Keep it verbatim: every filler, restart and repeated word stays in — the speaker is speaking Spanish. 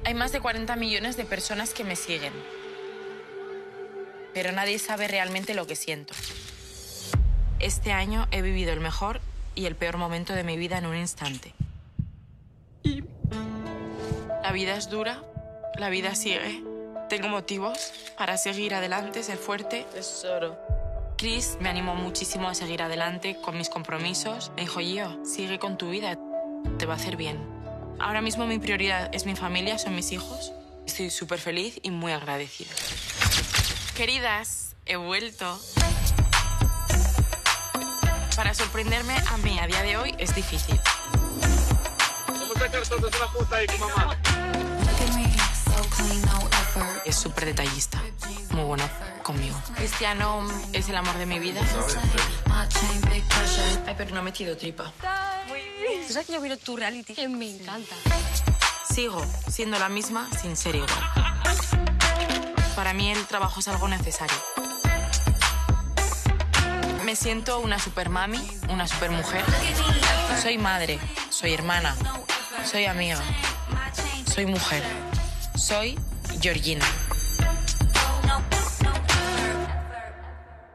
Hay más de cuarenta millones de personas que me siguen. Pero nadie sabe realmente lo que siento. Este año he vivido el mejor y el peor momento de mi vida en un instante. Y la vida es dura, la vida sigue. Tengo motivos para seguir adelante, ser fuerte. Tesoro. Chris me animó muchísimo a seguir adelante con mis compromisos. Me dijo, Gio, sigue con tu vida, te va a hacer bien. Ahora mismo mi prioridad es mi familia, son mis hijos. Estoy súper feliz y muy agradecida. Queridas, he vuelto. Para sorprenderme a mí a día de hoy es difícil. Vamos a sacar todos una puta ahí con mamá. Es súper detallista, muy bueno conmigo. Cristiano es el amor de mi vida. Ay, pero no he metido tripa. ¿Tú sabes que yo miro tu reality? Que me encanta. Sigo siendo la misma sin ser igual. Para mí el trabajo es algo necesario. Me siento una super mami, una super mujer. Soy madre, soy hermana, soy amiga, soy mujer, soy Georgina.